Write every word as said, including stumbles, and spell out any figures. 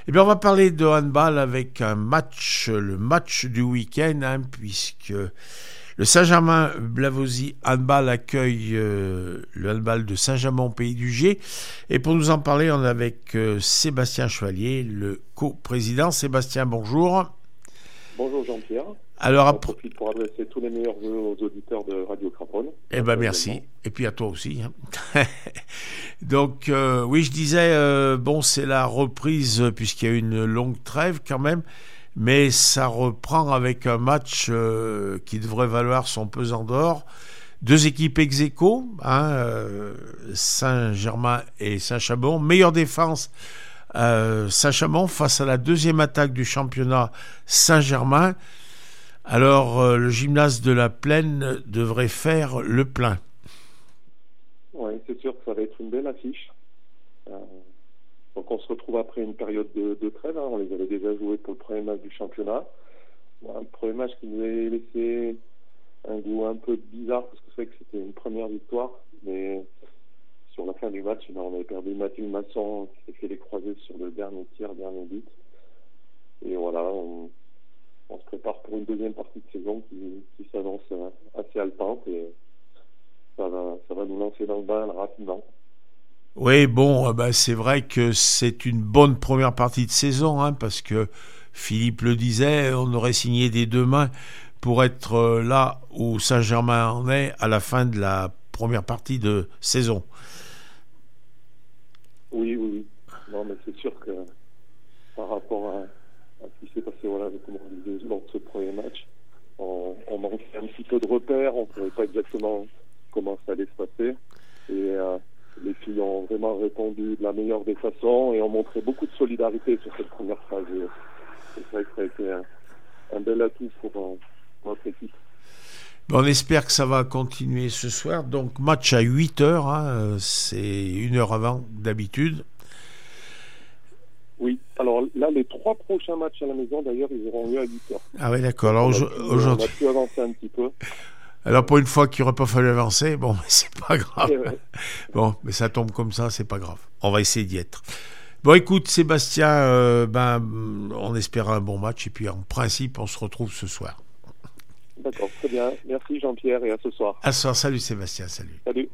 Eh bien, on va parler de handball avec un match, le match du week-end, hein, puisque le Saint-Germain-Blavozy handball accueille euh, le handball de Saint-Germain au Pays du Gier. Et pour nous en parler, on est avec euh, Sébastien Chevalier, le co-président. Sébastien, bonjour. Bonjour Jean-Pierre. Alors, J'en profite pour adresser tous les meilleurs vœux aux auditeurs de Radio Craponne. Eh ben merci. Et puis à toi aussi. Hein. Donc, euh, oui, je disais, euh, bon, c'est la reprise, puisqu'il y a eu une longue trêve quand même, mais ça reprend avec un match euh, qui devrait valoir son pesant d'or. Deux équipes ex aequo, hein, euh, Saint-Germain et Saint-Chamond. Meilleure défense, euh, Saint-Chamond face à la deuxième attaque du championnat, Saint-Germain. Alors, euh, le gymnase de la Plaine devrait faire le plein. Oui, c'est sûr que ça va être une belle affiche. Euh, donc, on se retrouve après une période de, de trêve. Hein. On les avait déjà joués pour le premier match du championnat. Un premier match qui nous avait laissé un goût un peu bizarre, parce que c'est vrai que c'était une première victoire. Mais sur la fin du match, on avait perdu Mathieu Masson, qui s'est fait les croisés sur le dernier tir, dernier but. Et voilà, on... On se prépare pour une deuxième partie de saison qui, qui s'annonce assez haletante et ça va, ça va nous lancer dans le bain rapidement. Oui, bon, euh, bah, c'est vrai que c'est une bonne première partie de saison, hein, parce que Philippe le disait, on aurait signé des deux mains pour être euh, là où Saint-Germain en est à la fin de la première partie de saison. Oui, oui, oui. Non, mais c'est sûr que par rapport à ce qui s'est passé, voilà, comme on disait, lors de ce premier match, on, on manquait un petit peu de repères, on ne savait pas exactement comment ça allait se passer. Et euh, les filles ont vraiment répondu de la meilleure des façons et ont montré beaucoup de solidarité sur cette première phase. Et c'est vrai que ça a été un, un bel atout pour, euh, pour notre équipe. On espère que ça va continuer ce soir. Donc, match à huit heures, hein, c'est une heure avant d'habitude. Oui, alors là, les trois prochains matchs à la maison, d'ailleurs, ils auront lieu à huit heures. Ah oui, d'accord. Alors, on, a pu, aujourd'hui... on a pu avancer un petit peu. Alors, pour une fois qu'il n'aurait pas fallu avancer, bon, c'est pas grave. Ouais. Bon, mais ça tombe comme ça, c'est pas grave. On va essayer d'y être. Bon, écoute, Sébastien, euh, ben, on espère un bon match et puis en principe, on se retrouve ce soir. D'accord, très bien. Merci Jean-Pierre et à ce soir. À ce soir. Salut Sébastien, salut. Salut.